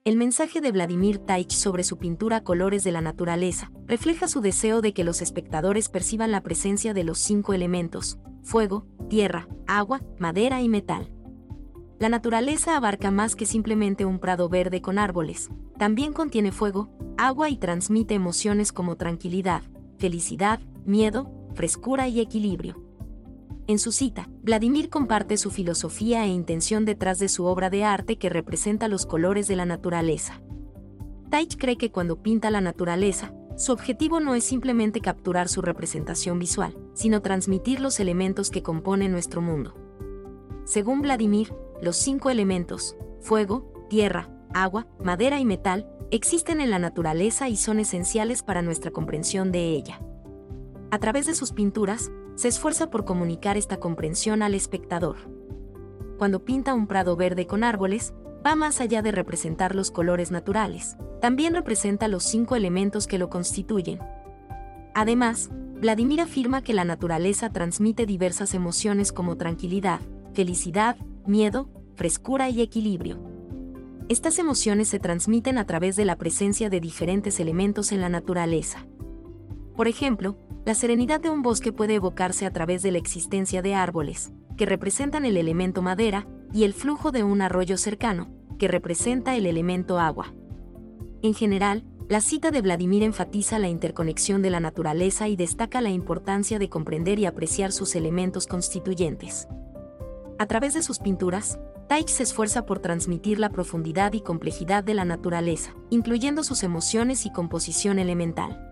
El mensaje de Vladimir Taich sobre su pintura Colores de la Naturaleza refleja su deseo de que los espectadores perciban la presencia de los 5 elementos: fuego, tierra, agua, madera y metal. La naturaleza abarca más que simplemente un prado verde con árboles. También contiene fuego, agua y transmite emociones como tranquilidad, felicidad, miedo, frescura y equilibrio. En su cita, Vladimir comparte su filosofía e intención detrás de su obra de arte que representa los colores de la naturaleza. Taich cree que cuando pinta la naturaleza, su objetivo no es simplemente capturar su representación visual, sino transmitir los elementos que componen nuestro mundo. Según Vladimir, los 5 elementos, fuego, tierra, agua, madera y metal, existen en la naturaleza y son esenciales para nuestra comprensión de ella. A través de sus pinturas, se esfuerza por comunicar esta comprensión al espectador. Cuando pinta un prado verde con árboles, va más allá de representar los colores naturales, también representa los 5 elementos que lo constituyen. Además, Vladimir afirma que la naturaleza transmite diversas emociones como tranquilidad, felicidad, miedo, frescura y equilibrio. Estas emociones se transmiten a través de la presencia de diferentes elementos en la naturaleza. Por ejemplo, la serenidad de un bosque puede evocarse a través de la existencia de árboles, que representan el elemento madera, y el flujo de un arroyo cercano, que representa el elemento agua. En general, la cita de Vladimir enfatiza la interconexión de la naturaleza y destaca la importancia de comprender y apreciar sus elementos constituyentes. A través de sus pinturas, Taich se esfuerza por transmitir la profundidad y complejidad de la naturaleza, incluyendo sus emociones y composición elemental.